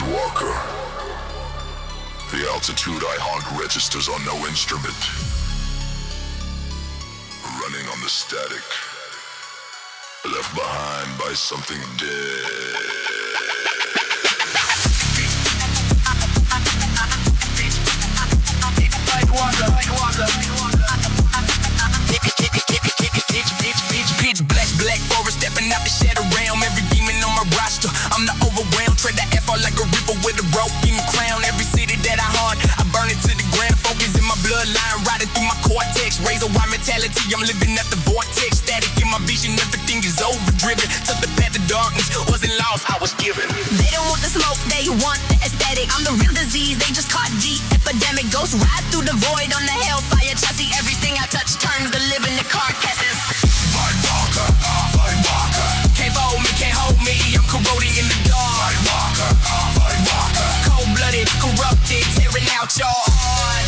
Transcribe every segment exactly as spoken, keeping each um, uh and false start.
Walker. The altitude I haunt registers on no instrument. Running on the static. Left behind by something dead. Pitch black, black forest stepping out the shadow realm. Every demon on my roster, I'm the overwhelmed. Tread the F out like a river with a rope in the crown. Every city that I haunt, I burn it to the ground. Focus in my bloodline, riding through my cortex. Razor wire mentality, I'm living at the vortex. Static in my vision, everything is overdriven. Took the path of darkness, wasn't lost, I was given. They don't want the smoke, they want the aesthetic. I'm the real disease, they just caught the epidemic. Ghost ride through the void on the hellfire chassis. Everything I touch turns to living the carcasses. White Walker, White Walker. Can't fold me, can't hold me, I'm corroding in the dark. White Walker, White Walker. Cold-blooded, corrupted, tearing out your heart.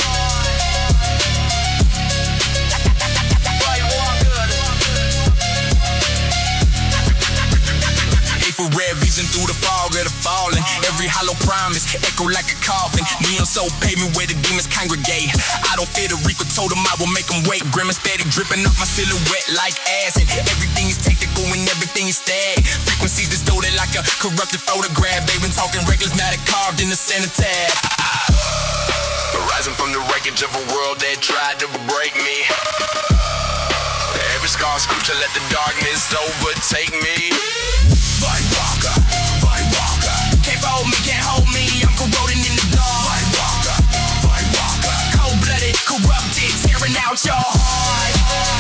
Infrared vision through the fog of the falling. Every hollow promise echo like a coffin. Neon soul pavement where the demons congregate. I don't fear the Reaper, told him I will make him wait. Grim and steady dripping off my silhouette like acid. Everything is technical and everything is static. Frequencies distorted like a corrupted photograph. They've been talking reckless, now they carved in the center tab. Rising from the wreckage of a world that tried to break me. Every scar screw to let the darkness overtake me. White Walker, White Walker. Can't fold me, can't hold me, I'm corroding in the dark. White Walker, White Walker. Cold-blooded, corrupted, tearing out your heart.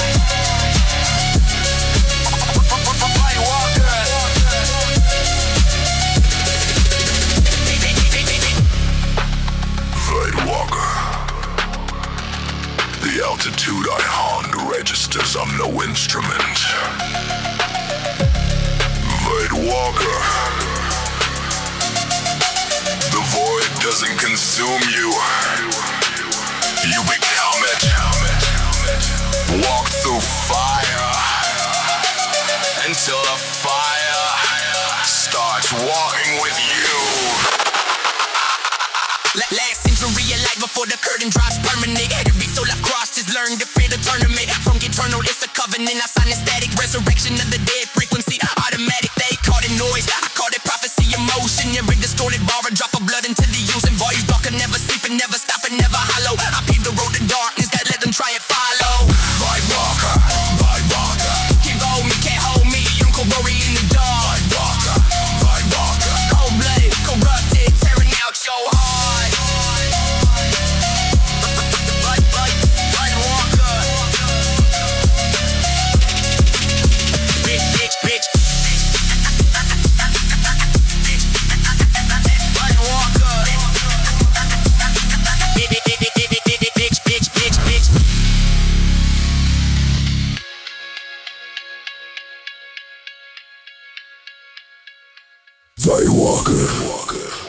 White Walker. White Walker. The altitude I haunt registers, I'm no instrument. White Walker. The void doesn't consume you. You become it. Walk through fire until the fire starts walking with you. Last century of life before the curtain drops permanent. Every soul I've crossed has learned to fear the tournament. From eternal, it's a covenant. I sign a static resurrection of the dead. Frequency automatic, they call it noise. I call it prophecy, emotion. Every distorted bar, a drop of blood into the using voice. Darker, never sleeping, never stopping, never hollow. I pave the road to darkness, that let them try and follow. White Walker, White Walker. Can't hold me, can't hold me, I'm corroding in the dark. White Walker, White Walker. Cold-blooded, corrupted, tearing out your heart. White Walker.